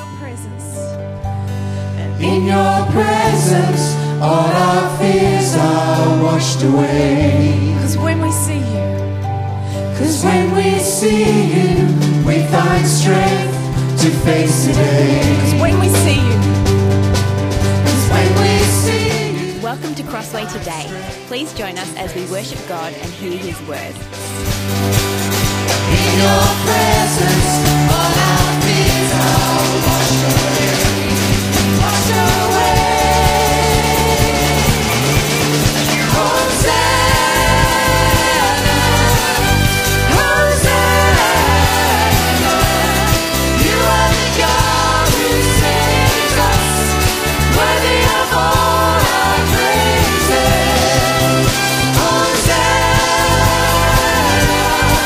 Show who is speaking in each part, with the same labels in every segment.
Speaker 1: presence.
Speaker 2: In your presence, all our fears are washed away.
Speaker 1: Because when we see you,
Speaker 2: Cause when we see you, we find strength to face the day.
Speaker 1: because when we see you,
Speaker 2: Cause when we see you.
Speaker 3: Welcome to Crossway today. Please join us as we worship God and hear His word.
Speaker 2: In your presence, all our fears are washed away. Washed away. Hosanna, Hosanna. You are the God who saves us, worthy of all our praises. Hosanna,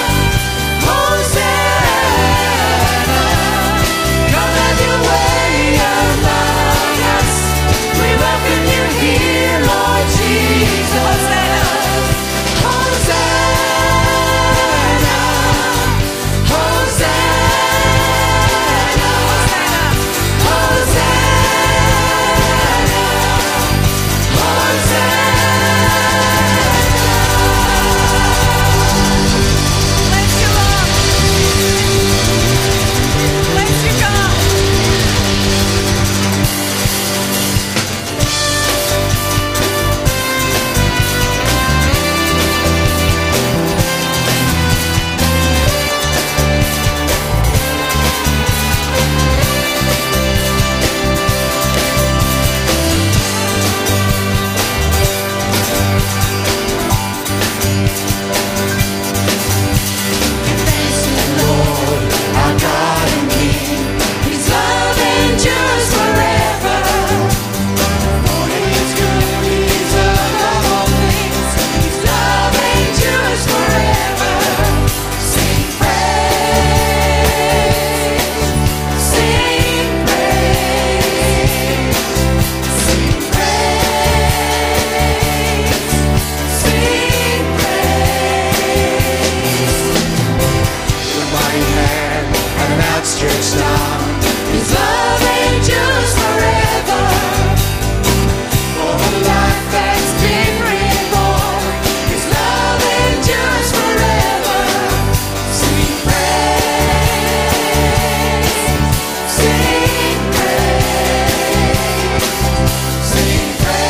Speaker 2: Hosanna. Come have your way among us. We welcome you here, Lord Jesus. Hosanna, Hosanna, Hosanna,
Speaker 1: bless you, Lord. Bless you, God.
Speaker 2: This is Lord, our God and King. His love endures forever. For His good is above all things. His love endures forever. Sing praise, sing praise, sing praise, sing praise. The mighty hand and an outstretched arm. His love endures forever. For the life that's been reborn, His love endures forever. Sing praise, sing praise, sing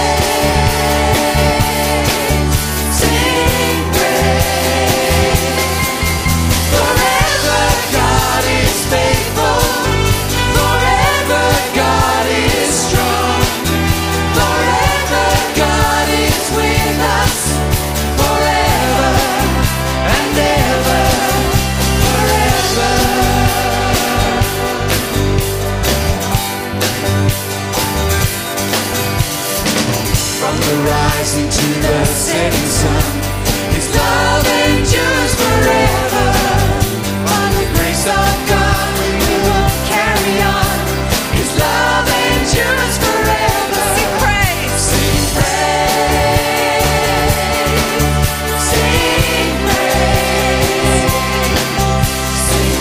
Speaker 2: praise, sing praise. Forever God is faithful. Forever God is strong. Forever God is with us. Forever and ever. Forever. From the rising to the setting sun, His love endures forever. By the grace of God, we will carry on. His love endures forever.
Speaker 1: Sing praise.
Speaker 2: Sing praise, sing praise, sing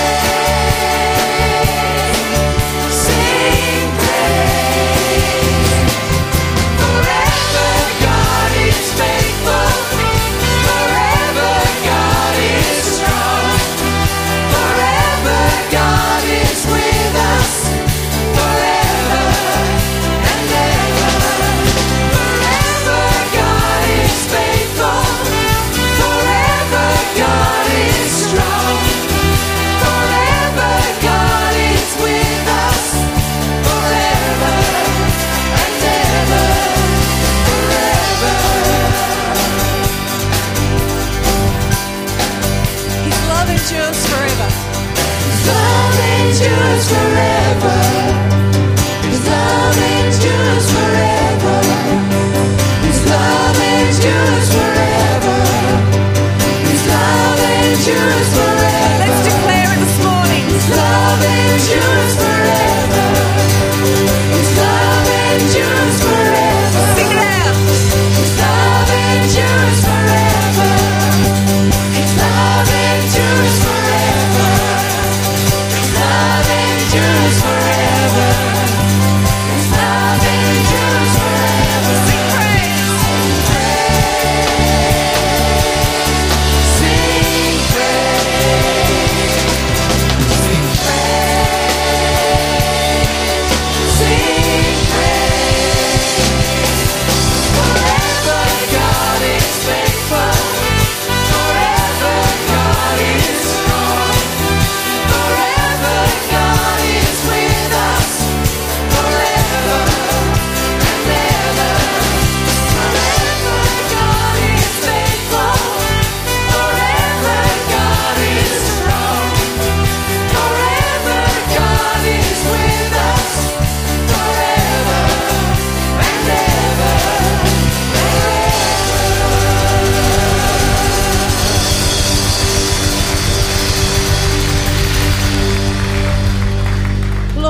Speaker 2: praise, sing praise. Forever God is faithful. Forever God is strong. Forever God is with us. Forever and ever. Forever God is faithful. Forever God is strong. Forever God is with us. Forever and ever. Forever.
Speaker 1: His love endures forever.
Speaker 2: His love endures forever. His love endures forever. His love endures forever. His love endures forever.
Speaker 1: Let's declare it this morning.
Speaker 2: His love endures forever. His love endures forever.
Speaker 1: Sing it out.
Speaker 2: His love endures forever. His love endures forever. His love endures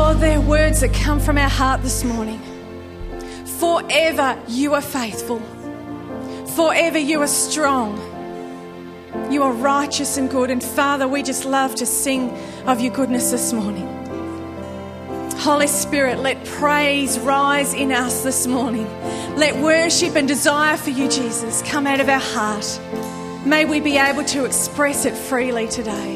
Speaker 1: Lord, they're words that come from our heart this morning. Forever you are faithful. Forever you are strong. You are righteous and good. And Father, we just love to sing of your goodness this morning. Holy Spirit, let praise rise in us this morning. Let worship and desire for you, Jesus, come out of our heart. May we be able to express it freely today.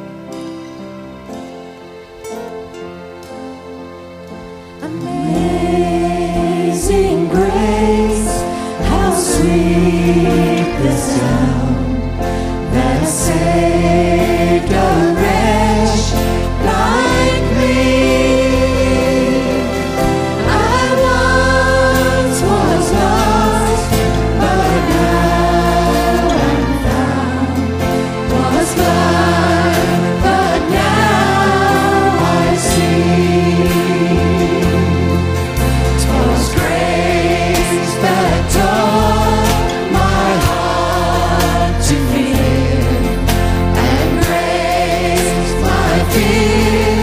Speaker 2: Amazing grace, how sweet the sound that saved a wretch like me. I once was lost, but now I'm found. Was blind, but now I see. 'Twas grace that taught my heart to fear, and grace my fear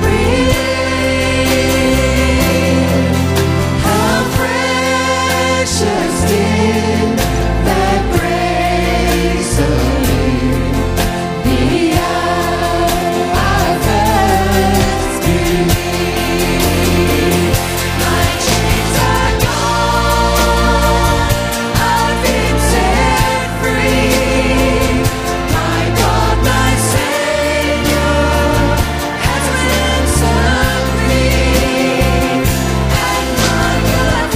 Speaker 2: relieved. How precious did that grace appear the hour I first believed. My chains are gone, I've been set free. My God, my Savior, has ransomed me. And my blood,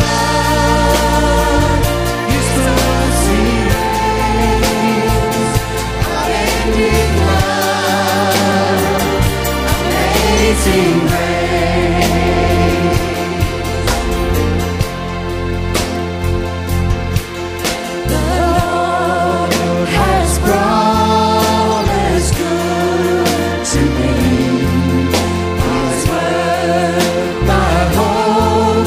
Speaker 2: His mercy reigns. Unending love, amazing grace. The Lord has promised good to me. His word my hope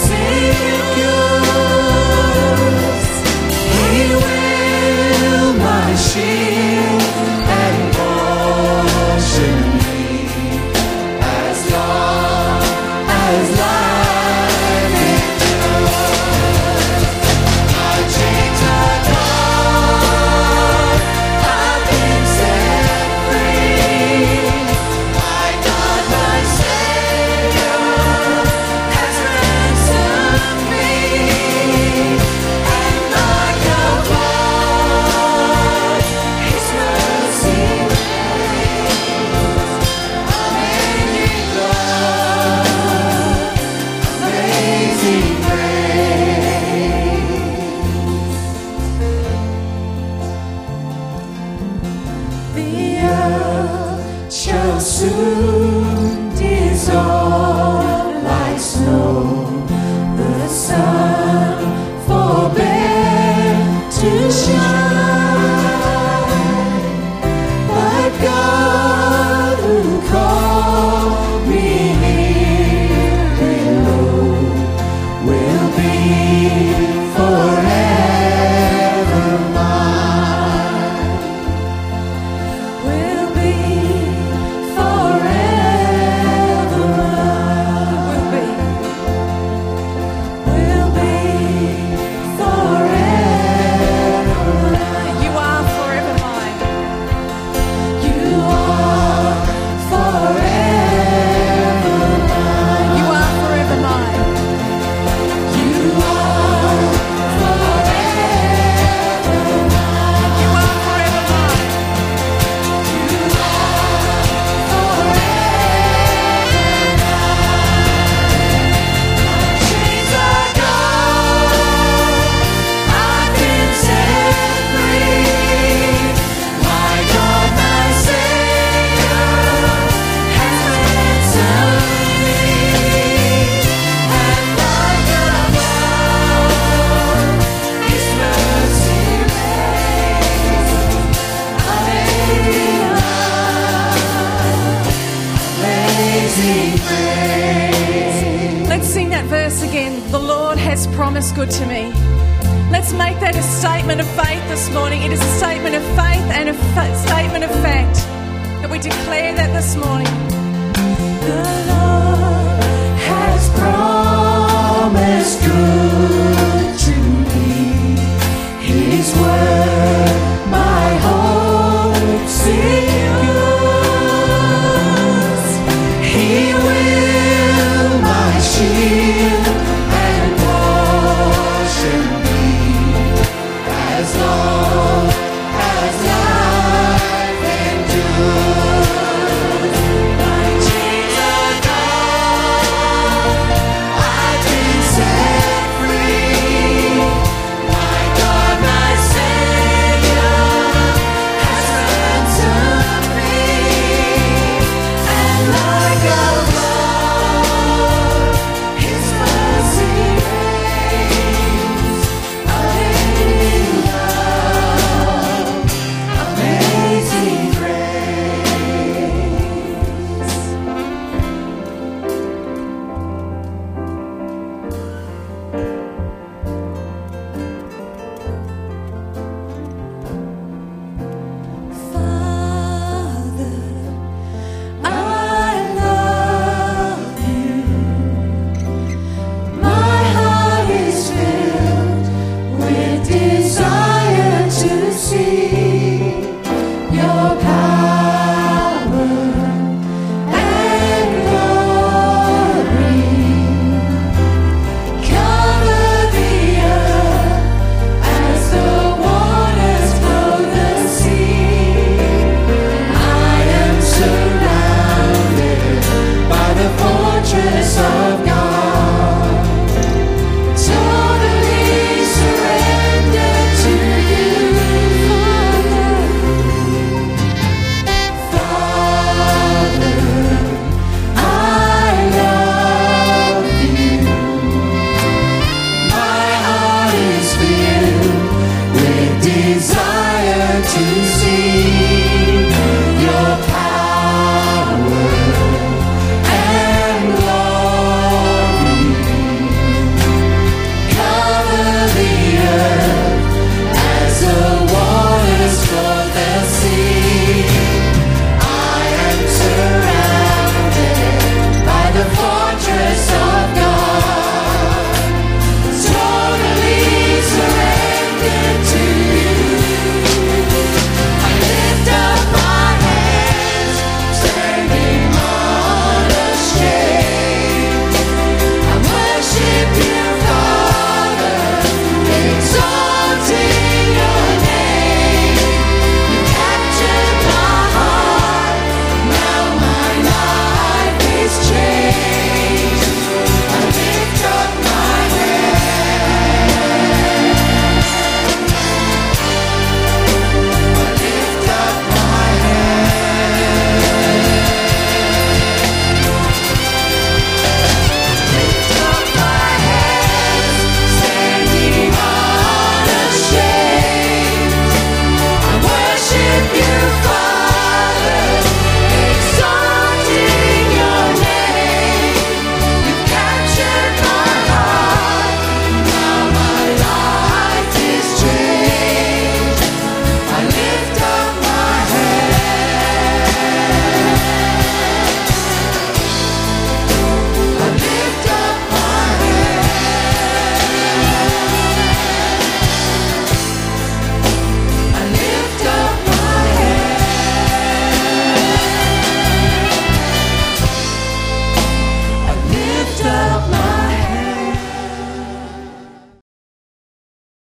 Speaker 2: secures. He will my shield and portion be, as long as life endures. My chains are gone, I've been set free. My God, my Savior, has ransomed me. And like a flood, His mercy reigns. Unending love, amazing grace. The earth shall soon dissolve like snow. The sun forbear to shine. But God who called me here below will be forever mine. Will be forever mine. Will be forever mine.
Speaker 1: You are forever mine.
Speaker 2: You are forever mine.
Speaker 1: You are forever mine.
Speaker 2: You are forever mine.
Speaker 1: You are forever mine.
Speaker 2: You are forever mine. My chains are gone, I've been set free. My God, my Savior, has ransomed me. And like a flood, His mercy reigns. Unending love, amazing grace.
Speaker 1: Let's sing that verse again. The Lord has promised good to me. Let's make that a statement of faith this morning. It is a statement of faith and a statement of fact that we declare that this morning.
Speaker 2: The Lord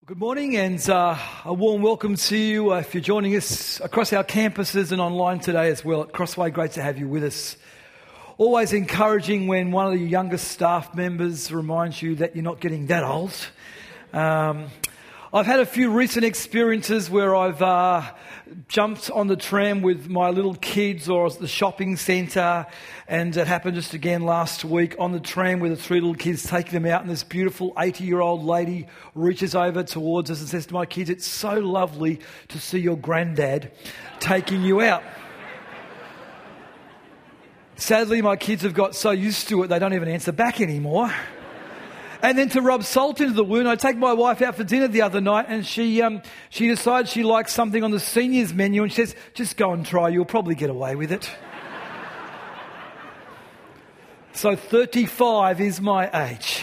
Speaker 4: Good morning and a warm welcome to you if you're joining us across our campuses and online today as well at Crossway. Great to have you with us. Always encouraging when one of the youngest staff members reminds you that you're not getting that old. I've had a few recent experiences where I've jumped on the tram with my little kids or at the shopping centre, and it happened just again last week on the tram with the three little kids, taking them out, and this beautiful 80-year-old lady reaches over towards us and says to my kids, "It's so lovely to see your granddad taking you out." Sadly, my kids have got so used to it they don't even answer back anymore. And then to rub salt into the wound, I take my wife out for dinner the other night, and she decides she likes something on the seniors menu, and she says, "Just go and try, you'll probably get away with it." So 35 is my age.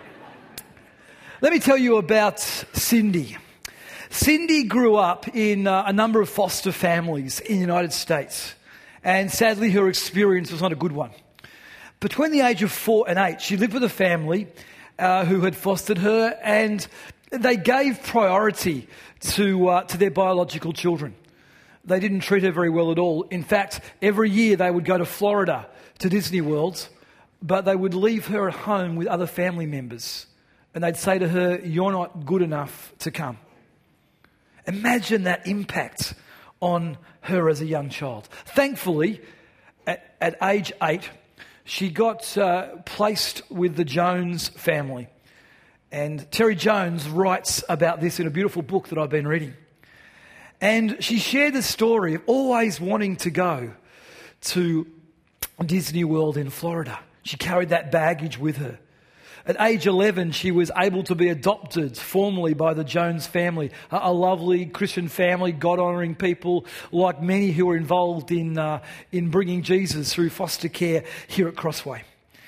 Speaker 4: Let me tell you about Cindy. Cindy grew up in a number of foster families in the United States, and sadly her experience was not a good one. Between the age of 4 and 8, she lived with a family who had fostered her, and they gave priority to their biological children. They didn't treat her very well at all. In fact, every year they would go to Florida to Disney World, but they would leave her at home with other family members, and they'd say to her, "You're not good enough to come." Imagine that impact on her as a young child. Thankfully, at age 8, she got placed with the Jones family. And Terry Jones writes about this in a beautiful book that I've been reading. And she shared the story of always wanting to go to Disney World in Florida. She carried that baggage with her. At age 11, she was able to be adopted formally by the Jones family, a lovely Christian family, God-honouring people, like many who were involved in bringing Jesus through foster care here at Crossway.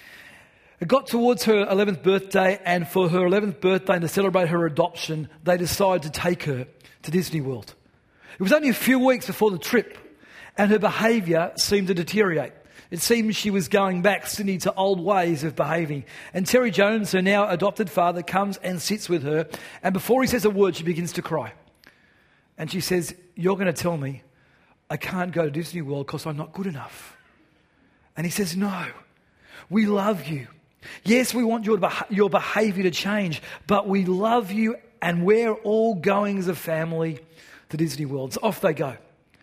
Speaker 4: It got towards her 11th birthday, and for her 11th birthday, and to celebrate her adoption, they decided to take her to Disney World. It was only a few weeks before the trip, and her behaviour seemed to deteriorate. It seems she was going back, Cindy, to old ways of behaving. And Terry Jones, her now adopted father, comes and sits with her. And before he says a word, she begins to cry. And she says, "You're going to tell me I can't go to Disney World because I'm not good enough." And he says, "No, we love you. Yes, we want your behaviour to change, but we love you, and we're all going as a family to Disney World." So off they go.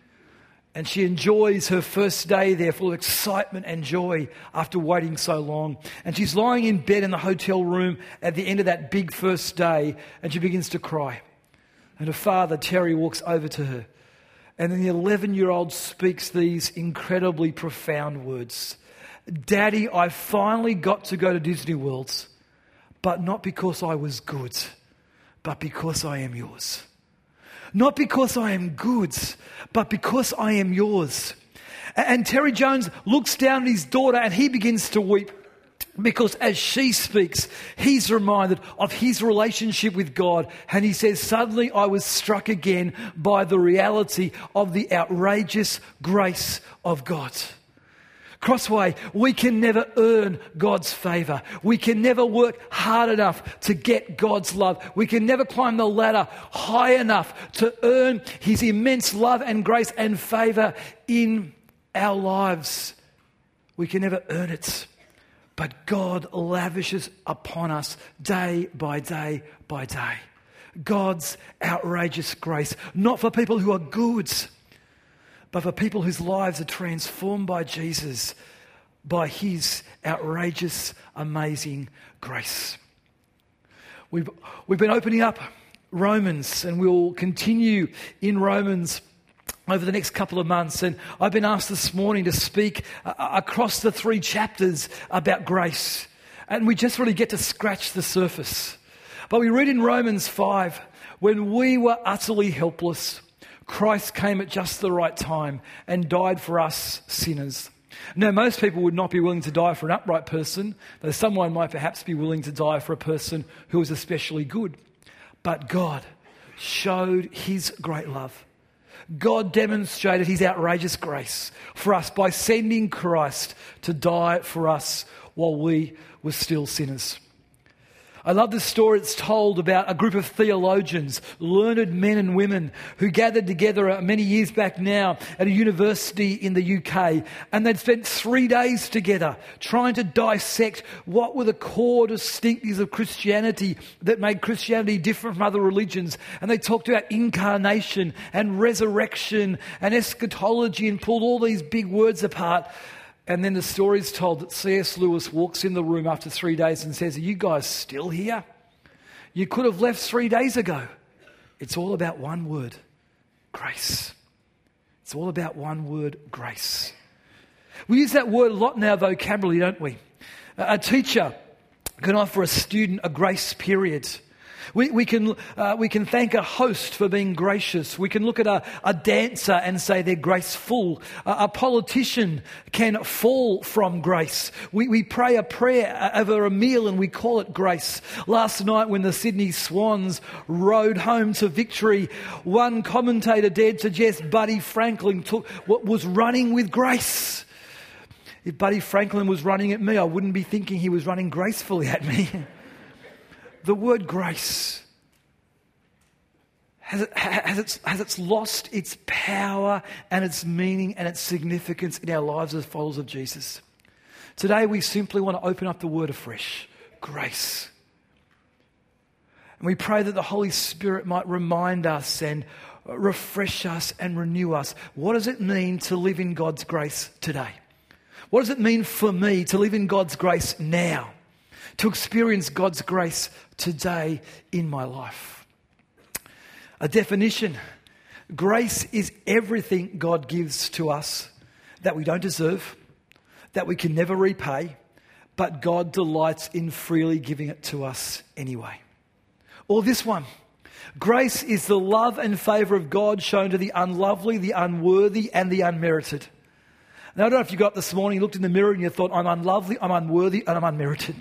Speaker 4: And she enjoys her first day there full of excitement and joy after waiting so long. And she's lying in bed in the hotel room at the end of that big first day, and she begins to cry. And her father, Terry, walks over to her. And then the 11-year-old speaks these incredibly profound words. "Daddy, I finally got to go to Disney World, but not because I was good, but because I am yours. Not because I am good, but because I am yours." And Terry Jones looks down at his daughter and he begins to weep, because as she speaks, he's reminded of his relationship with God. And he says, "Suddenly I was struck again by the reality of the outrageous grace of God." Crossway, we can never earn God's favour. We can never work hard enough to get God's love. We can never climb the ladder high enough to earn His immense love and grace and favour in our lives. We can never earn it. But God lavishes upon us day by day by day. God's outrageous grace, not for people who are good, but for people whose lives are transformed by Jesus, by His outrageous, amazing grace. We've been opening up Romans, and we'll continue in Romans over the next couple of months. And I've been asked this morning to speak across the 3 chapters about grace. And we just really get to scratch the surface. But we read in Romans 5, "When we were utterly helpless, Christ came at just the right time and died for us sinners." Now, most people would not be willing to die for an upright person, though someone might perhaps be willing to die for a person who is especially good. But God showed His great love. God demonstrated His outrageous grace for us by sending Christ to die for us while we were still sinners. I love this story. It's told about a group of theologians, learned men and women who gathered together many years back now at a university in the UK, and they'd spent 3 days together trying to dissect what were the core distinctives of Christianity that made Christianity different from other religions. And they talked about incarnation and resurrection and eschatology and pulled all these big words apart. And then the story's told that C.S. Lewis walks in the room after 3 days and says, "Are you guys still here? You could have left 3 days ago." It's all about one word: grace. It's all about one word: grace. We use that word a lot in our vocabulary, don't we? A teacher can offer a student a grace period. We can thank a host for being gracious. We can look at a dancer and say they're graceful. A politician can fall from grace. We pray a prayer over a meal and we call it grace. Last night when the Sydney Swans rode home to victory, one commentator dared suggest Buddy Franklin was running with grace. If Buddy Franklin was running at me, I wouldn't be thinking he was running gracefully at me. The word grace, has it lost its power and its meaning and its significance in our lives as followers of Jesus? Today we simply want to open up the word afresh: grace. And we pray that the Holy Spirit might remind us and refresh us and renew us. What does it mean to live in God's grace today? What does it mean for me to live in God's grace now? To experience God's grace today in my life. A definition: grace is everything God gives to us that we don't deserve, that we can never repay, but God delights in freely giving it to us anyway. Or this one: grace is the love and favour of God shown to the unlovely, the unworthy, and the unmerited. Now, I don't know if you got up this morning, you looked in the mirror and you thought, "I'm unlovely, I'm unworthy, and I'm unmerited."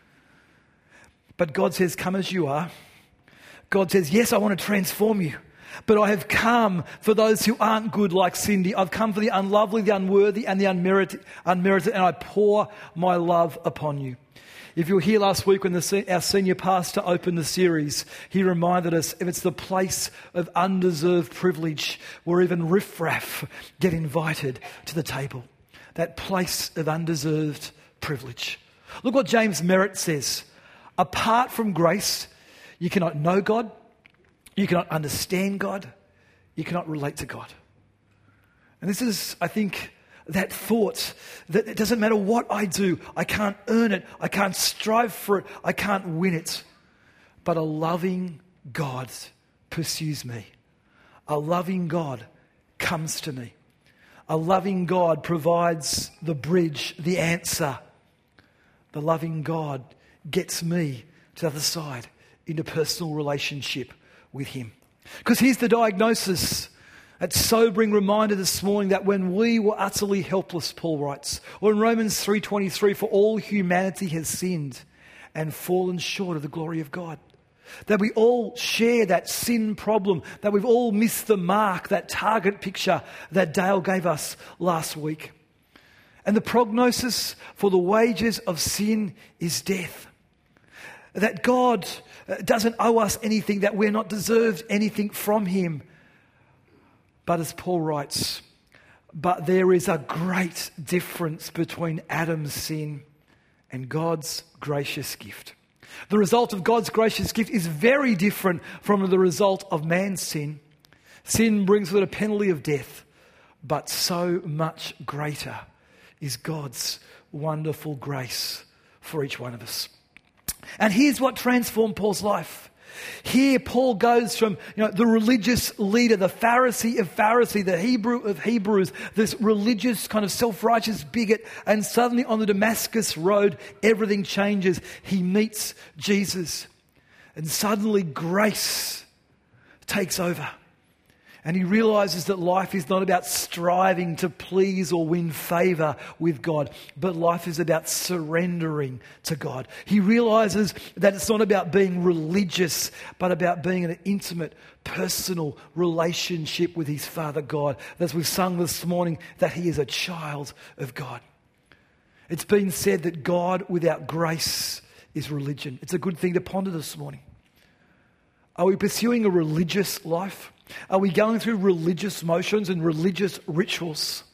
Speaker 4: But God says, "Come as you are." God says, "Yes, I want to transform you, but I have come for those who aren't good like Cindy. I've come for the unlovely, the unworthy, and the unmerited, and I pour my love upon you." If you were here last week when our senior pastor opened the series, he reminded us if it's the place of undeserved privilege where even riffraff get invited to the table. That place of undeserved privilege. Look what James Merritt says. Apart from grace, you cannot know God, you cannot understand God, you cannot relate to God. And this is, I think, that thought that it doesn't matter what I do, I can't earn it, I can't strive for it, I can't win it. But a loving God pursues me. A loving God comes to me. A loving God provides the bridge, the answer. The loving God gets me to the other side into personal relationship with Him. Because here's the diagnosis. That sobering reminder this morning that when we were utterly helpless, Paul writes, or in Romans 3:23, for all humanity has sinned and fallen short of the glory of God. That we all share that sin problem, that we've all missed the mark, that target picture that Dale gave us last week. And the prognosis for the wages of sin is death. That God doesn't owe us anything, that we're not deserved anything from Him. But as Paul writes, but there is a great difference between Adam's sin and God's gracious gift. The result of God's gracious gift is very different from the result of man's sin. Sin brings with it a penalty of death, but so much greater is God's wonderful grace for each one of us. And here's what transformed Paul's life. Here Paul goes from the religious leader, the Pharisee of Pharisee, the Hebrew of Hebrews, this religious kind of self-righteous bigot, and suddenly on the Damascus road everything changes. He meets Jesus and suddenly grace takes over. And he realizes that life is not about striving to please or win favor with God, but life is about surrendering to God. He realizes that it's not about being religious, but about being in an intimate, personal relationship with his Father God. As we've sung this morning, that he is a child of God. It's been said that God without grace is religion. It's a good thing to ponder this morning. Are we pursuing a religious life? Are we going through religious motions and religious rituals?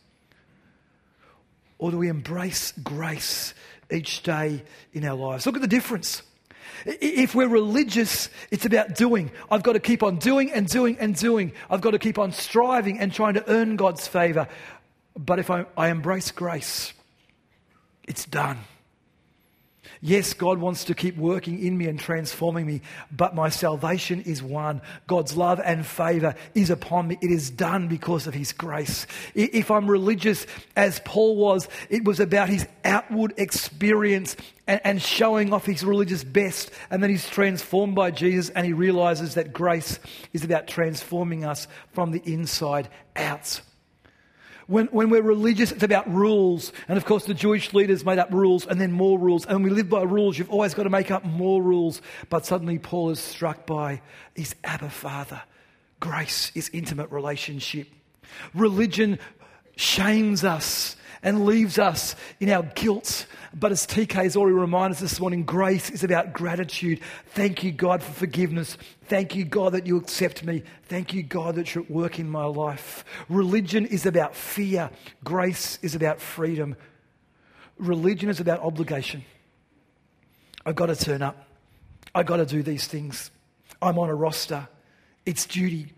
Speaker 4: Or do we embrace grace each day in our lives? Look at the difference. If we're religious, it's about doing. I've got to keep on doing and doing and doing. I've got to keep on striving and trying to earn God's favour. But if I embrace grace, it's done. Yes, God wants to keep working in me and transforming me, but my salvation is won. God's love and favour is upon me. It is done because of his grace. If I'm religious, as Paul was, it was about his outward experience and showing off his religious best, and then he's transformed by Jesus and he realises that grace is about transforming us from the inside out. When we're religious, it's about rules. And of course, the Jewish leaders made up rules and then more rules. And when we live by rules, you've always got to make up more rules. But suddenly Paul is struck by his Abba Father. Grace is intimate relationship. Religion shames us and leaves us in our guilt. But as TK has already reminded us this morning, grace is about gratitude. Thank you, God, for forgiveness. Thank you, God, that you accept me. Thank you, God, that you're at work in my life. Religion is about fear. Grace is about freedom. Religion is about obligation. I've got to turn up. I've got to do these things. I'm on a roster. It's duty.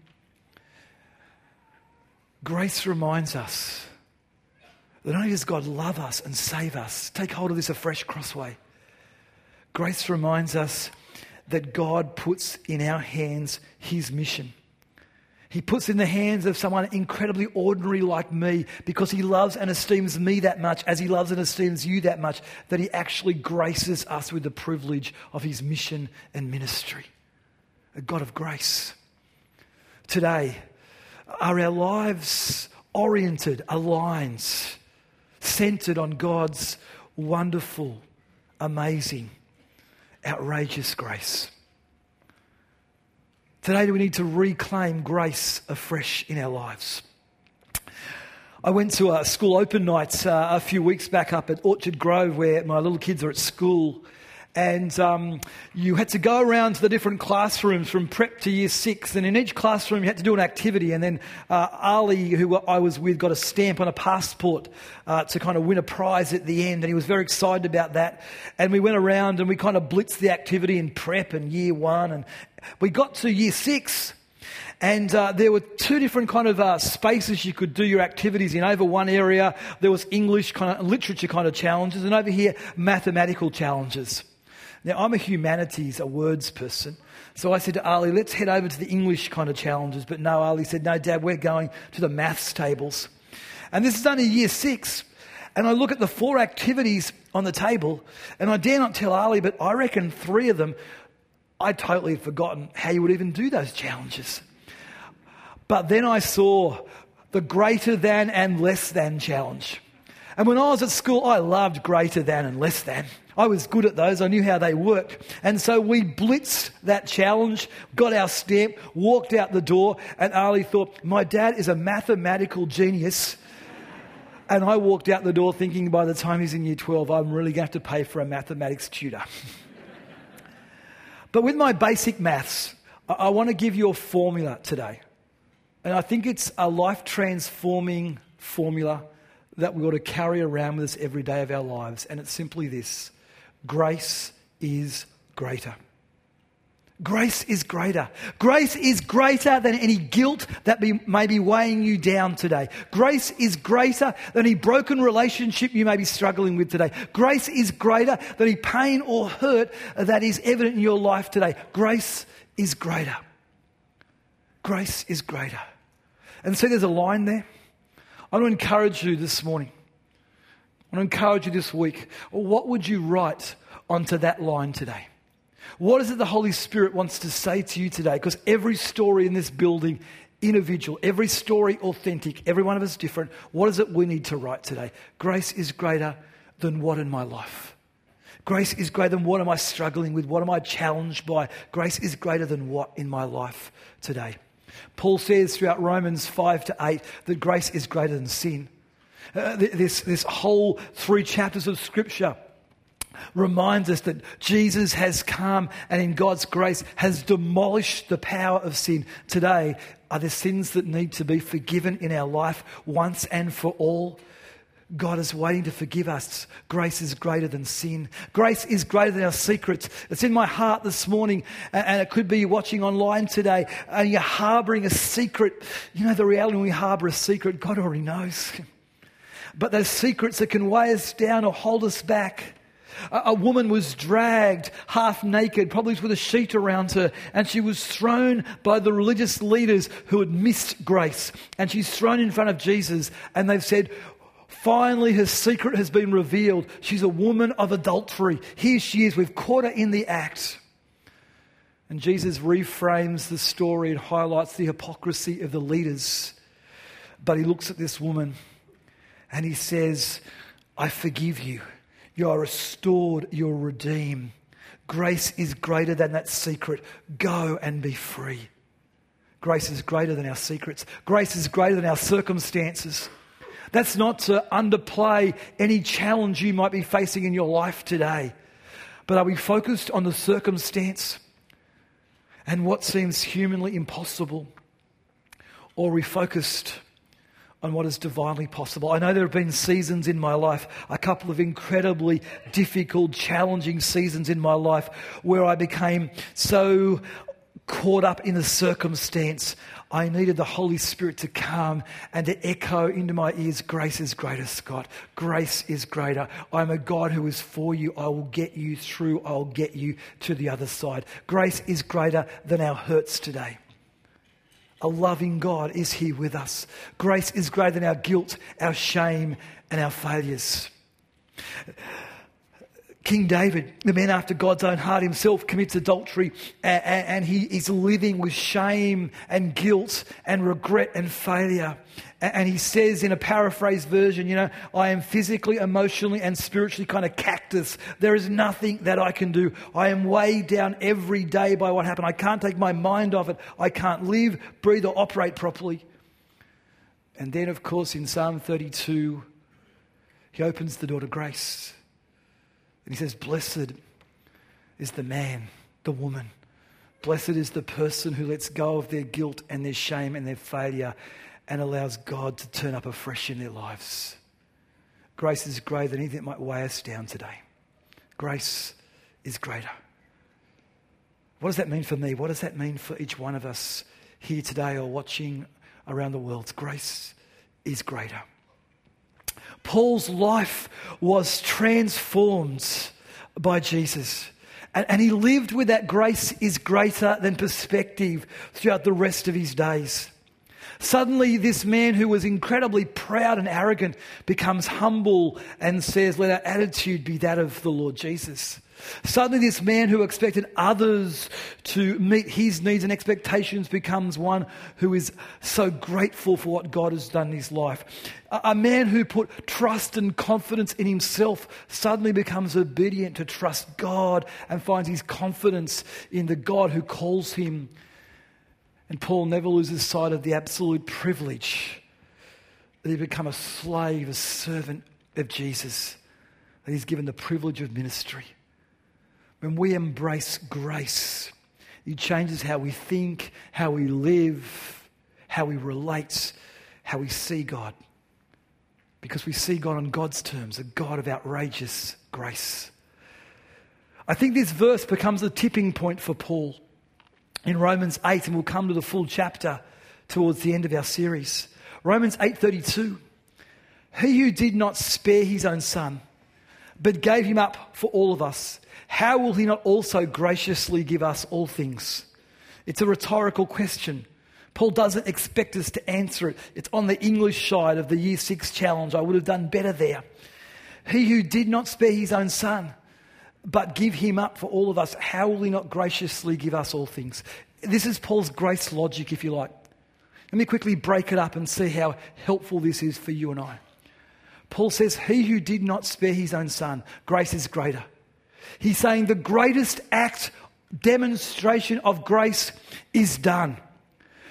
Speaker 4: Grace reminds us that not only does God love us and save us, take hold of this afresh, Crossway. Grace reminds us that God puts in our hands his mission. He puts in the hands of someone incredibly ordinary like me because he loves and esteems me that much, as he loves and esteems you that much, that he actually graces us with the privilege of his mission and ministry. A God of grace. Today, are our lives oriented, aligned, centered on God's wonderful, amazing, outrageous grace? Today, do we need to reclaim grace afresh in our lives? I went to a school open night a few weeks back up at Orchard Grove where my little kids are at school. And you had to go around to the different classrooms from prep to year 6. And in each classroom, you had to do an activity. And then Ali, who I was with, got a stamp on a passport to kind of win a prize at the end. And he was very excited about that. And we went around and we kind of blitzed the activity in prep and year 1. And we got to year 6. And there were 2 different kind of spaces you could do your activities in. Over one area, there was English kind of literature kind of challenges. And over here, mathematical challenges. Now, I'm a humanities, a words person. So I said to Ali, let's head over to the English kind of challenges. But no, Ali said, no, Dad, we're going to the maths tables. And this is only year 6. And I look at the 4 activities on the table, and I dare not tell Ali, but I reckon 3 of them, I totally had forgotten how you would even do those challenges. But then I saw the greater than and less than challenge. And when I was at school, I loved greater than and less than. I was good at those. I knew how they worked. And so we blitzed that challenge, got our stamp, walked out the door, and Ali thought, my dad is a mathematical genius. And I walked out the door thinking by the time he's in year 12, I'm really going to have to pay for a mathematics tutor. But with my basic maths, I want to give you a formula today. And I think it's a life-transforming formula that we ought to carry around with us every day of our lives. And it's simply this: grace is greater. Grace is greater. Grace is greater than any guilt that may be weighing you down today. Grace is greater than any broken relationship you may be struggling with today. Grace is greater than any pain or hurt that is evident in your life today. Grace is greater. Grace is greater. And see, there's a line there. I want to encourage you this morning. I want to encourage you this week. What would you write onto that line today? What is it the Holy Spirit wants to say to you today? Because every story in this building, individual, every story authentic, every one of us different. What is it we need to write today? Grace is greater than what in my life? Grace is greater than what am I struggling with? What am I challenged by? Grace is greater than what in my life today? Paul says throughout Romans 5-8 that grace is greater than sin. This whole 3 chapters of Scripture reminds us that Jesus has come and in God's grace has demolished the power of sin. Today, are there sins that need to be forgiven in our life once and for all? God is waiting to forgive us. Grace is greater than sin. Grace is greater than our secrets. It's in my heart this morning, and it could be watching online today, and you're harbouring a secret. You know the reality when we harbour a secret, God already knows. But those secrets that can weigh us down or hold us back. A woman was dragged half naked, probably with a sheet around her, and she was thrown by the religious leaders who had missed grace. And she's thrown in front of Jesus, and they've said, finally her secret has been revealed. She's a woman of adultery. Here she is. We've caught her in the act. And Jesus reframes the story and highlights the hypocrisy of the leaders. But he looks at this woman and he says, I forgive you. You are restored, you're redeemed. Grace is greater than that secret. Go and be free. Grace is greater than our secrets. Grace is greater than our circumstances. That's not to underplay any challenge you might be facing in your life today. But are we focused on the circumstance and what seems humanly impossible? Or are we focused on what is divinely possible? I know there have been seasons in my life, a couple of incredibly difficult, challenging seasons in my life where I became so caught up in the circumstance. I needed the Holy Spirit to come and to echo into my ears, grace is greater, Scott. Grace is greater. I'm a God who is for you. I will get you through. I'll get you to the other side. Grace is greater than our hurts today. A loving God is here with us. Grace is greater than our guilt, our shame, and our failures. King David, the man after God's own heart, himself commits adultery and he is living with shame and guilt and regret and failure. And he says in a paraphrased version, I am physically, emotionally and spiritually kind of cactus. There is nothing that I can do. I am weighed down every day by what happened. I can't take my mind off it. I can't live, breathe or operate properly. And then, of course, in Psalm 32, he opens the door to grace. And he says, blessed is the man, the woman. Blessed is the person who lets go of their guilt and their shame and their failure and allows God to turn up afresh in their lives. Grace is greater than anything that might weigh us down today. Grace is greater. What does that mean for me? What does that mean for each one of us here today or watching around the world? Grace is greater. Paul's life was transformed by Jesus. And he lived with that grace is greater than perspective throughout the rest of his days. Suddenly, this man who was incredibly proud and arrogant becomes humble and says, let our attitude be that of the Lord Jesus. Suddenly, this man who expected others to meet his needs and expectations becomes one who is so grateful for what God has done in his life. A man who put trust and confidence in himself suddenly becomes obedient to trust God and finds his confidence in the God who calls him. And Paul never loses sight of the absolute privilege that he become a slave, a servant of Jesus, that he's given the privilege of ministry. When we embrace grace, it changes how we think, how we live, how we relate, how we see God. Because we see God on God's terms, a God of outrageous grace. I think this verse becomes a tipping point for Paul in Romans 8, and we'll come to the full chapter towards the end of our series. Romans 8:32. He who did not spare his own son, but gave him up for all of us, how will he not also graciously give us all things? It's a rhetorical question. Paul doesn't expect us to answer it. It's on the English side of the Year 6 challenge. I would have done better there. He who did not spare his own son, but give him up for all of us, how will he not graciously give us all things? This is Paul's grace logic, if you like. Let me quickly break it up and see how helpful this is for you and I. Paul says, he who did not spare his own son, grace is greater. He's saying the greatest act, demonstration of grace is done.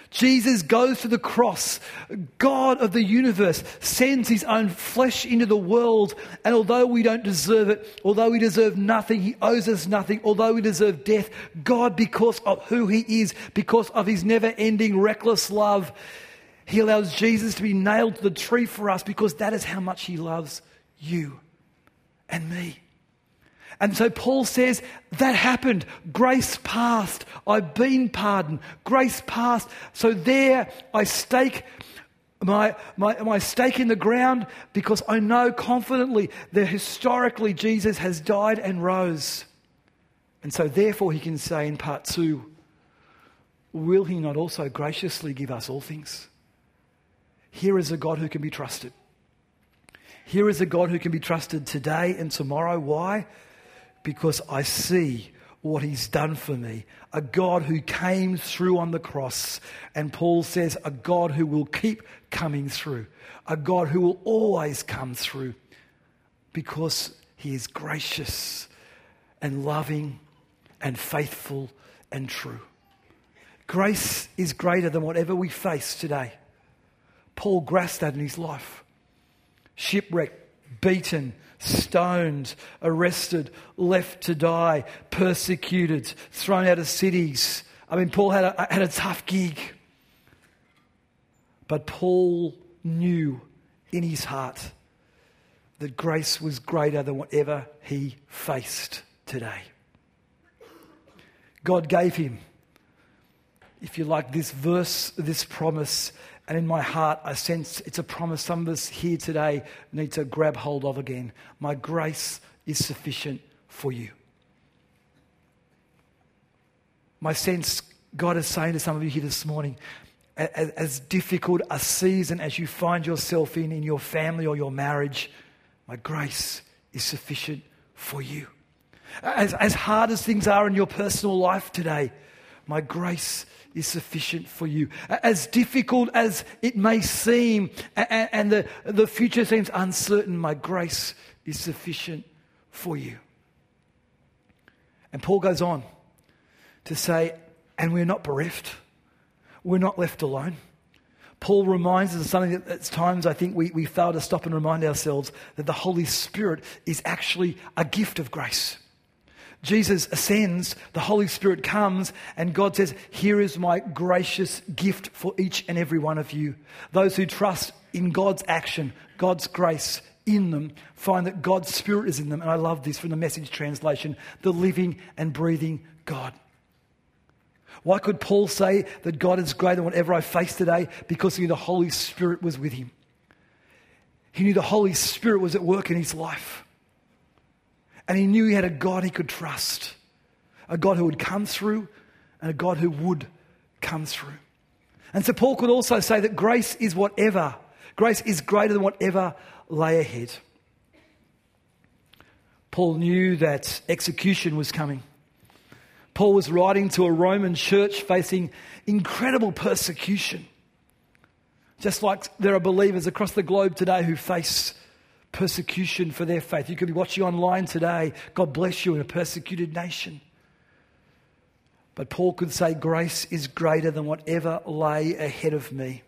Speaker 4: Jesus goes to the cross. God of the universe sends his own flesh into the world. And although we don't deserve it, although we deserve nothing, he owes us nothing, although we deserve death, God, because of who he is, because of his never-ending, reckless love, he allows Jesus to be nailed to the tree for us because that is how much he loves you and me. And so Paul says, that happened. Grace passed. I've been pardoned. Grace passed. So there I stake my stake in the ground because I know confidently that historically Jesus has died and rose. And so therefore he can say in part 2, will he not also graciously give us all things? Here is a God who can be trusted. Here is a God who can be trusted today and tomorrow. Why? Because I see what he's done for me. A God who came through on the cross. And Paul says, a God who will keep coming through. A God who will always come through. Because he is gracious and loving and faithful and true. Grace is greater than whatever we face today. Paul grasped that in his life. Shipwrecked, beaten, stoned, arrested, left to die, persecuted, thrown out of cities. I mean, Paul had a tough gig. But Paul knew in his heart that grace was greater than whatever he faced today. God gave him, if you like, this verse, this promise. And in my heart, I sense it's a promise some of us here today need to grab hold of again. My grace is sufficient for you. My sense, God is saying to some of you here this morning, as difficult a season as you find yourself in your family or your marriage, my grace is sufficient for you. As hard as things are in your personal life today, my grace is sufficient for you. As difficult as it may seem and the future seems uncertain, my grace is sufficient for you. And Paul goes on to say, and we're not bereft. We're not left alone. Paul reminds us of something that at times I think we fail to stop and remind ourselves, that the Holy Spirit is actually a gift of grace. Jesus ascends, the Holy Spirit comes, and God says, here is my gracious gift for each and every one of you. Those who trust in God's action, God's grace in them, find that God's Spirit is in them. And I love this from the Message translation, the living and breathing God. Why could Paul say that God is greater than whatever I face today? Because he knew the Holy Spirit was with him. He knew the Holy Spirit was at work in his life. And he knew he had a God he could trust. A God who would come through and a God who would come through. And so Paul could also say that grace is whatever. Grace is greater than whatever lay ahead. Paul knew that execution was coming. Paul was writing to a Roman church facing incredible persecution. Just like there are believers across the globe today who face persecution for their faith. You could be watching online today. God bless you in a persecuted nation. But Paul could say grace is greater than whatever lay ahead of me,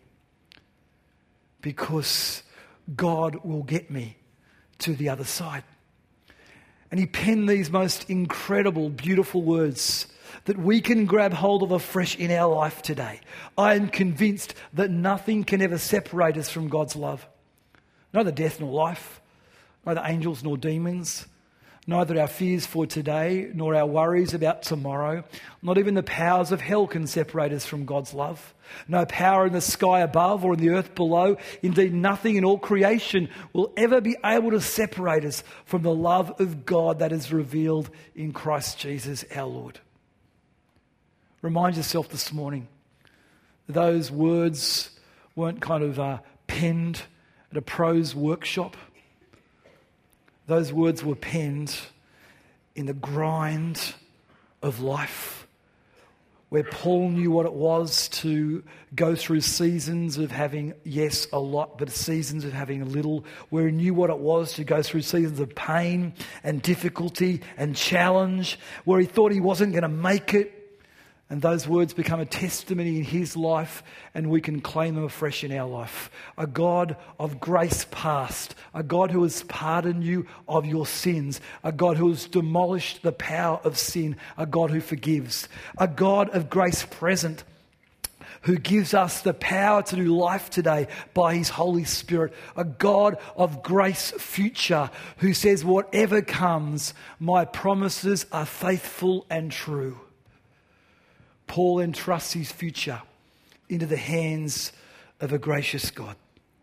Speaker 4: because God will get me to the other side. And he penned these most incredible, beautiful words that we can grab hold of afresh in our life today. I am convinced that nothing can ever separate us from God's love. Neither death nor life, neither angels nor demons, neither our fears for today nor our worries about tomorrow. Not even the powers of hell can separate us from God's love. No power in the sky above or in the earth below. Indeed, nothing in all creation will ever be able to separate us from the love of God that is revealed in Christ Jesus our Lord. Remind yourself this morning that those words weren't kind of penned at a prose workshop. Those words were penned in the grind of life, where Paul knew what it was to go through seasons of having, yes, a lot, but seasons of having a little, where he knew what it was to go through seasons of pain and difficulty and challenge, where he thought he wasn't going to make it. And those words become a testimony in his life, and we can claim them afresh in our life. A God of grace past, a God who has pardoned you of your sins, a God who has demolished the power of sin, a God who forgives, a God of grace present, who gives us the power to do life today by his Holy Spirit, a God of grace future, who says, whatever comes, my promises are faithful and true. Paul entrusts his future into the hands of a gracious God.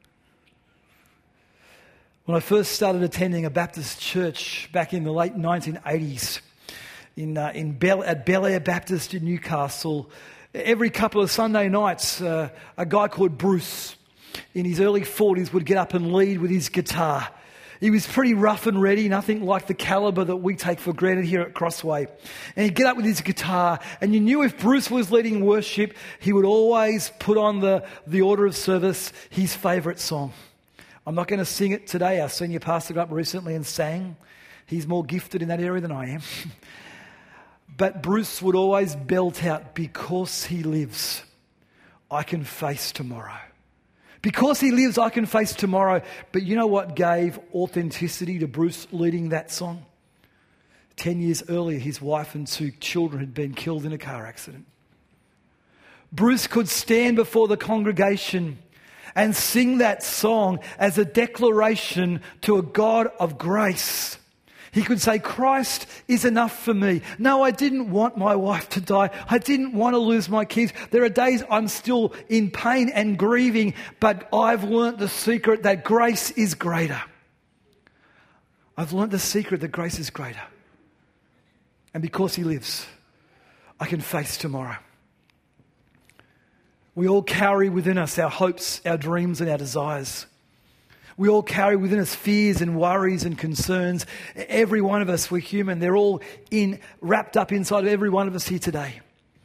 Speaker 4: When I first started attending a Baptist church back in the late 1980s at Bel Air Baptist in Newcastle, every couple of Sunday nights, a guy called Bruce in his early 40s would get up and lead with his guitar. He was pretty rough and ready, nothing like the caliber that we take for granted here at Crossway. And he'd get up with his guitar, and you knew if Bruce was leading worship, he would always put on the order of service his favourite song. I'm not going to sing it today. Our senior pastor got up recently and sang. He's more gifted in that area than I am. But Bruce would always belt out, because he lives, I can face tomorrow. Because he lives, I can face tomorrow. But you know what gave authenticity to Bruce leading that song? 10 years earlier, his wife and 2 children had been killed in a car accident. Bruce could stand before the congregation and sing that song as a declaration to a God of grace. He could say, Christ is enough for me. No, I didn't want my wife to die. I didn't want to lose my kids. There are days I'm still in pain and grieving, but I've learnt the secret that grace is greater. I've learnt the secret that grace is greater. And because he lives, I can face tomorrow. We all carry within us our hopes, our dreams, and our desires. We all carry within us fears and worries and concerns. Every one of us, we're human. They're all wrapped up inside of every one of us here today.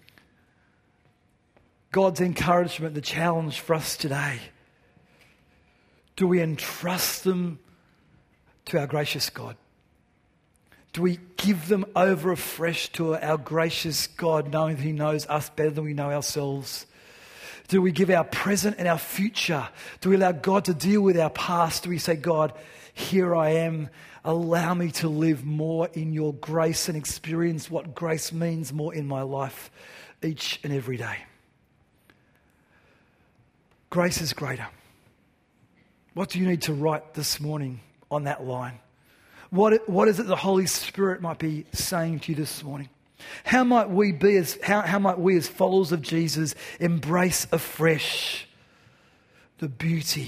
Speaker 4: God's encouragement, the challenge for us today. Do we entrust them to our gracious God? Do we give them over afresh to our gracious God, knowing that he knows us better than we know ourselves? Do we give our present and our future? Do we allow God to deal with our past? Do we say, God, here I am. Allow me to live more in your grace and experience what grace means more in my life each and every day? Grace is greater. What do you need to write this morning on that line? What is it the Holy Spirit might be saying to you this morning? How might we as followers of Jesus embrace afresh the beauty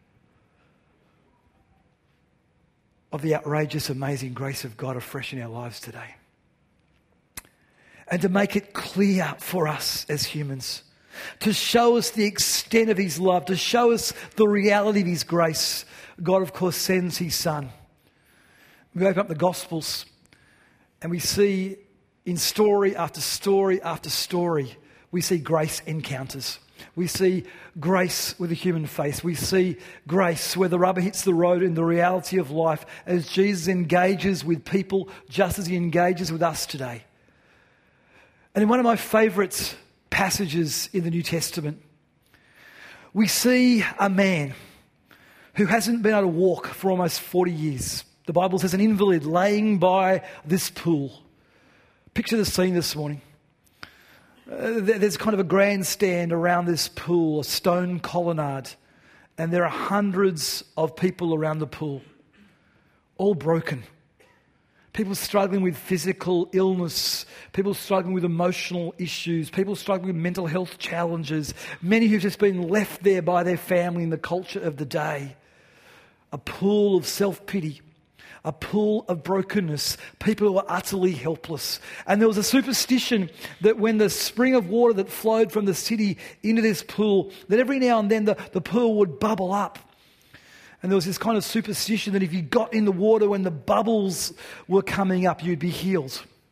Speaker 4: of the outrageous, amazing grace of God afresh in our lives today? And to make it clear for us as humans, to show us the extent of his love, to show us the reality of his grace, God, of course, sends his Son. We open up the Gospels and we see in story after story after story, we see grace encounters. We see grace with a human face. We see grace where the rubber hits the road in the reality of life as Jesus engages with people just as he engages with us today. And in one of my favourite passages in the New Testament, we see a man who hasn't been able to walk for almost 40 years. The Bible says an invalid laying by this pool. Picture the scene this morning. There's kind of a grandstand around this pool, a stone colonnade, and there are hundreds of people around the pool, all broken. People struggling with physical illness, people struggling with emotional issues, people struggling with mental health challenges, many who've just been left there by their family in the culture of the day. A pool of self-pity. A pool of brokenness, people who are utterly helpless. And there was a superstition that when the spring of water that flowed from the city into this pool, that every now and then the pool would bubble up. And there was this kind of superstition that if you got in the water when the bubbles were coming up, you'd be healed.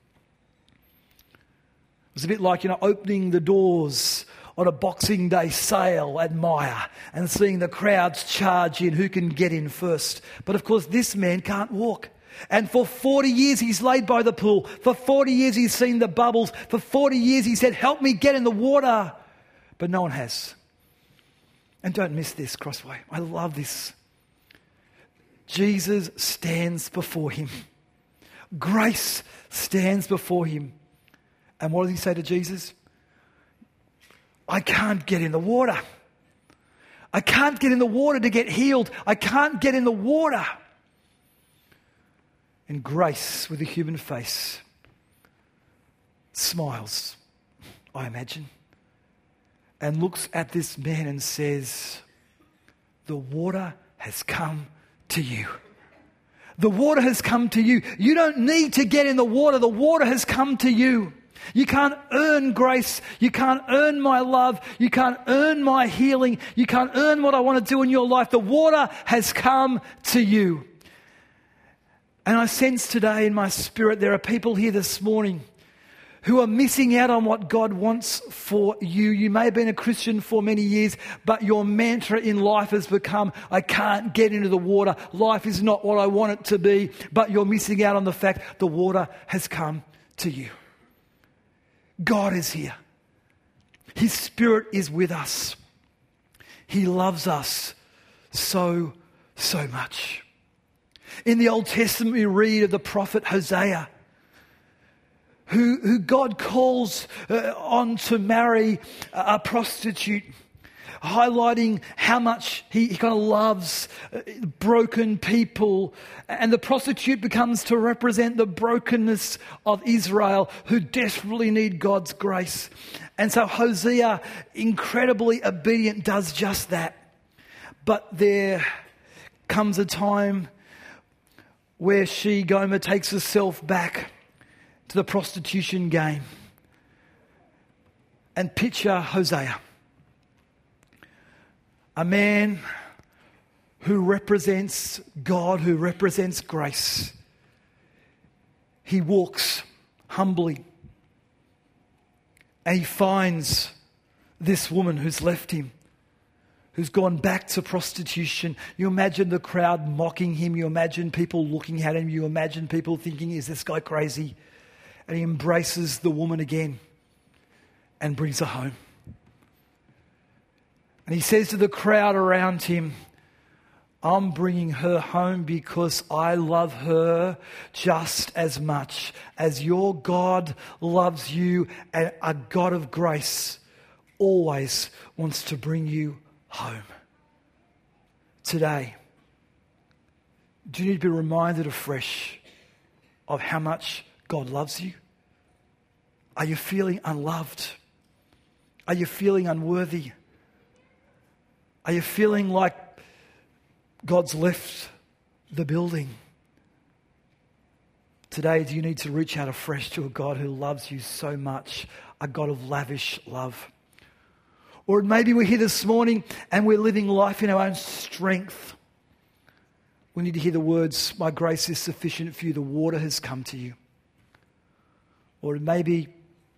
Speaker 4: It was a bit like, opening the doors on a Boxing Day sale at Myer and seeing the crowds charge in, who can get in first. But of course, this man can't walk. And for 40 years he's laid by the pool. For 40 years he's seen the bubbles. For 40 years he said, help me get in the water. But no one has. And don't miss this, Crossway. I love this. Jesus stands before him. Grace stands before him. And what does he say to Jesus? I can't get in the water. I can't get in the water to get healed. I can't get in the water. And grace, with a human face, smiles, I imagine, and looks at this man and says, the water has come to you. The water has come to you. You don't need to get in the water. The water has come to you. You can't earn grace. You can't earn my love. You can't earn my healing. You can't earn what I want to do in your life. The water has come to you. And I sense today in my spirit there are people here this morning who are missing out on what God wants for you. You may have been a Christian for many years, but your mantra in life has become, I can't get into the water. Life is not what I want it to be. But you're missing out on the fact the water has come to you. God is here. His Spirit is with us. He loves us so, so much. In the Old Testament we read of the prophet Hosea, who God calls on to marry a prostitute, highlighting how much he kind of loves broken people. And the prostitute becomes to represent the brokenness of Israel who desperately need God's grace. And so Hosea, incredibly obedient, does just that. But there comes a time where Gomer takes herself back to the prostitution game. And picture Hosea, a man who represents God, who represents grace. He walks humbly and he finds this woman who's left him, who's gone back to prostitution. You imagine the crowd mocking him. You imagine people looking at him. You imagine people thinking, is this guy crazy? And he embraces the woman again and brings her home. And he says to the crowd around him, I'm bringing her home because I love her just as much as your God loves you, and a God of grace always wants to bring you home. Today, do you need to be reminded afresh of how much God loves you? Are you feeling unloved? Are you feeling unworthy? Are you feeling like God's left the building? Today, do you need to reach out afresh to a God who loves you so much, a God of lavish love? Or maybe we're here this morning and we're living life in our own strength. We need to hear the words, my grace is sufficient for you, the water has come to you. Or it may be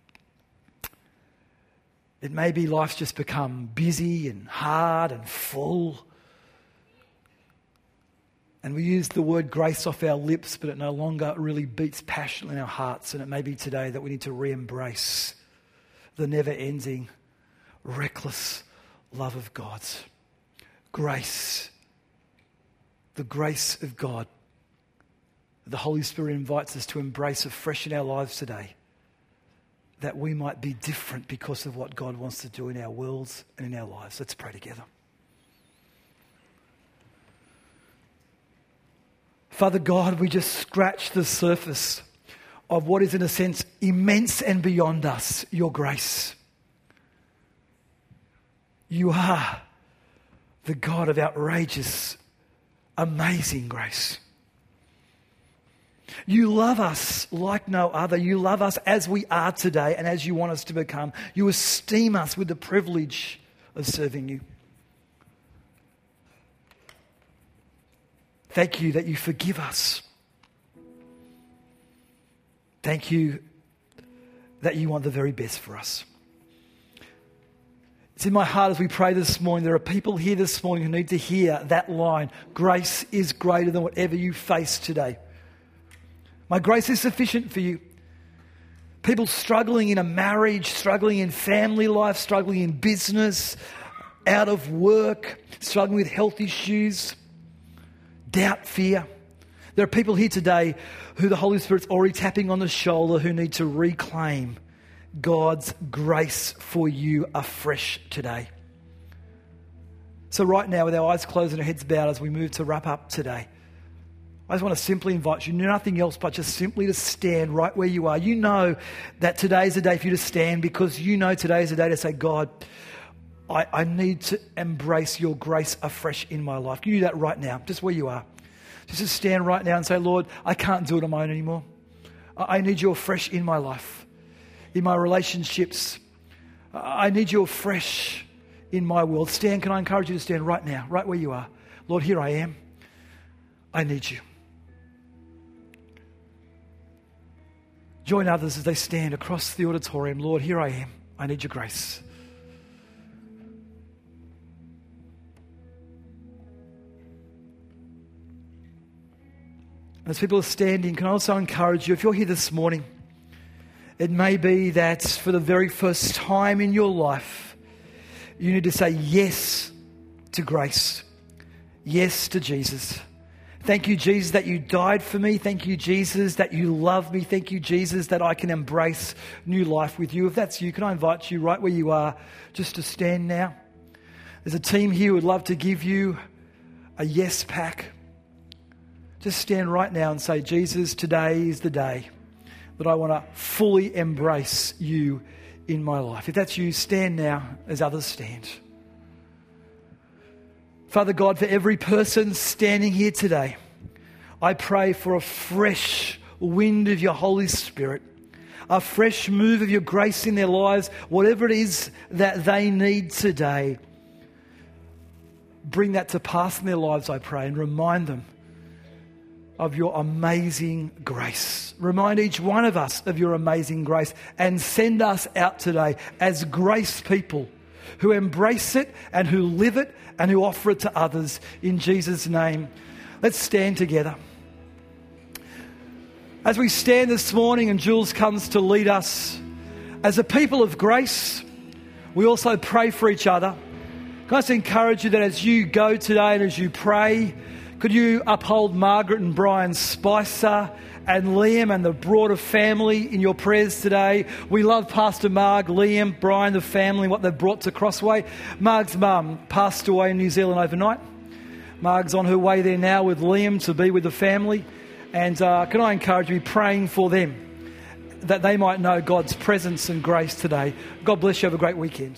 Speaker 4: life's just become busy and hard and full. And we use the word grace off our lips, but it no longer really beats passion in our hearts. And it may be today that we need to re-embrace the never-ending, reckless love of God. Grace. The grace of God. The Holy Spirit invites us to embrace afresh in our lives today, that we might be different because of what God wants to do in our worlds and in our lives. Let's pray together. Father God, we just scratch the surface of what is in a sense immense and beyond us, your grace. You are the God of outrageous, amazing grace. You love us like no other. You love us as we are today and as you want us to become. You esteem us with the privilege of serving you. Thank you that you forgive us. Thank you that you want the very best for us. It's in my heart as we pray this morning, there are people here this morning who need to hear that line, grace is greater than whatever you face today. My grace is sufficient for you. People struggling in a marriage, struggling in family life, struggling in business, out of work, struggling with health issues, doubt, fear. There are people here today who the Holy Spirit's already tapping on the shoulder who need to reclaim God's grace for you afresh today. So right now, with our eyes closed and our heads bowed as we move to wrap up today, I just want to simply invite you, nothing else but just simply to stand right where you are. You know that today is a day for you to stand because you know today is a day to say, God, I need to embrace your grace afresh in my life. Can you do that right now, just where you are? Just to stand right now and say, Lord, I can't do it on my own anymore. I need you afresh in my life, in my relationships. I need you afresh in my world. Stand, can I encourage you to stand right now, right where you are? Lord, here I am. I need you. Join others as they stand across the auditorium. Lord, here I am. I need your grace. As people are standing, can I also encourage you, if you're here this morning, it may be that for the very first time in your life, you need to say yes to grace, yes to Jesus. Thank you, Jesus, that you died for me. Thank you, Jesus, that you love me. Thank you, Jesus, that I can embrace new life with you. If that's you, can I invite you right where you are just to stand now? There's a team here who would love to give you a yes pack. Just stand right now and say, Jesus, today is the day that I want to fully embrace you in my life. If that's you, stand now as others stand. Father God, for every person standing here today, I pray for a fresh wind of your Holy Spirit, a fresh move of your grace in their lives, whatever it is that they need today. Bring that to pass in their lives, I pray, and remind them of your amazing grace. Remind each one of us of your amazing grace and send us out today as grace people who embrace it and who live it and who offer it to others in Jesus' name. Let's stand together. As we stand this morning and Jules comes to lead us, as a people of grace, we also pray for each other. Can I just encourage you that as you go today and as you pray, could you uphold Margaret and Brian Spicer and Liam and the broader family in your prayers today? We love Pastor Marg, Liam, Brian, the family, what they've brought to Crossway. Marg's mum passed away in New Zealand overnight. Marg's on her way there now with Liam to be with the family. And can I encourage you, praying for them, that they might know God's presence and grace today. God bless you. Have a great weekend.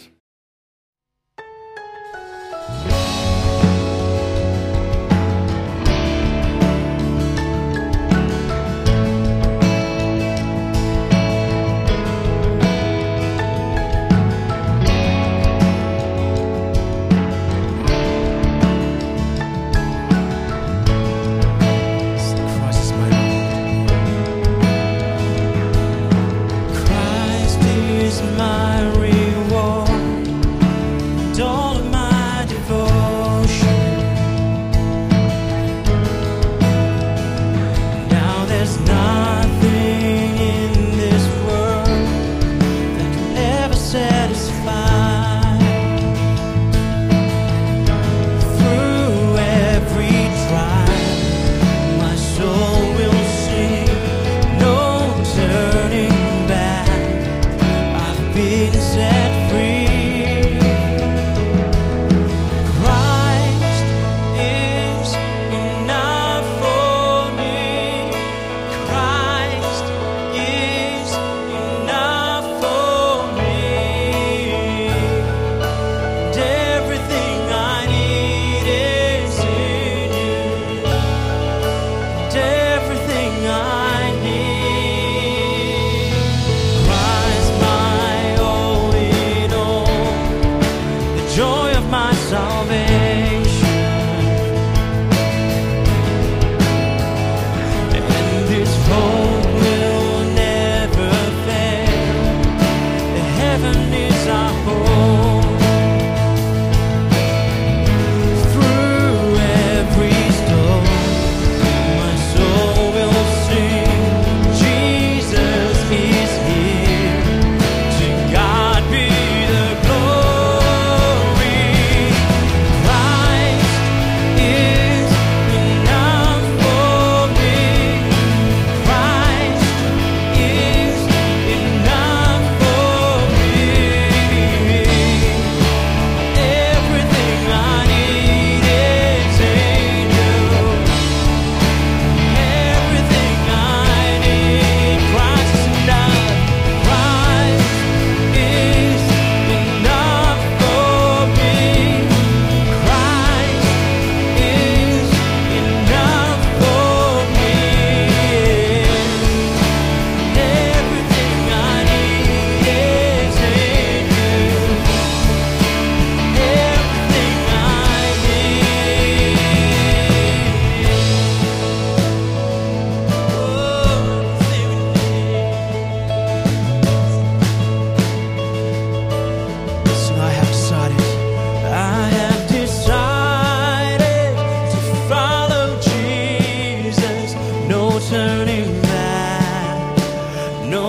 Speaker 2: Christ is my reward.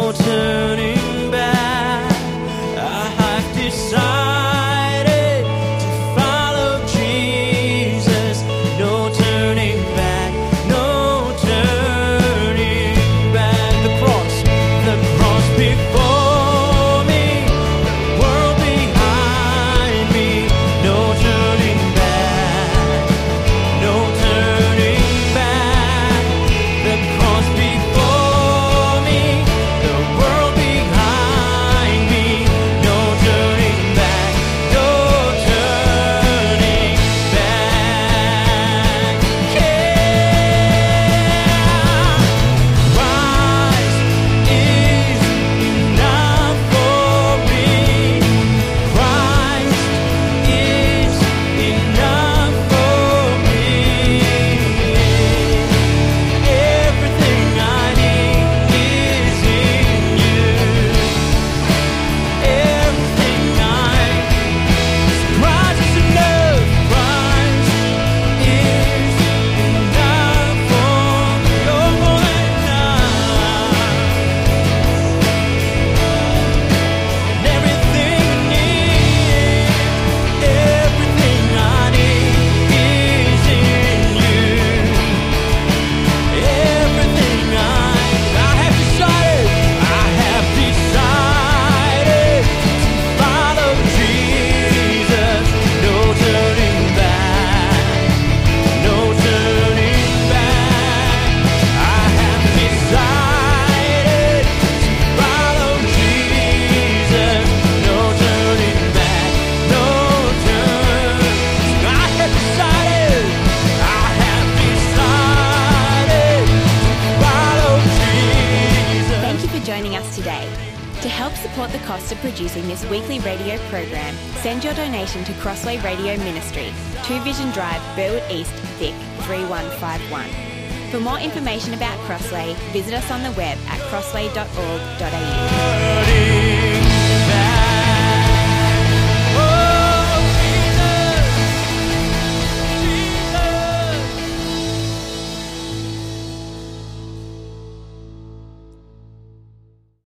Speaker 2: no turning back. I have decided to follow Jesus. No turning back, no turning back. The cross before me, the world behind me. No turning back, no turning back. The cross before me, the world behind me. No turning back, no turning back. Christ is enough for me. Christ is enough for me. Everything I need is in you. Everything I Christ is enough. Christ is enough for me. You're more than enough. And everything I need is in you. Everything I have decided to follow Jesus. No turning back, no turning back. I have decided to follow Jesus. No turning back, no turning. I have decided to follow Jesus.
Speaker 3: Thank you for joining us today. To help support the cost of producing this weekly radio program, send your donation to Crossway Radio Ministry, 2 Vision Drive, Burwood East, Vic 3151. For more information about Crossway, visit us on the web at crossway.org.au.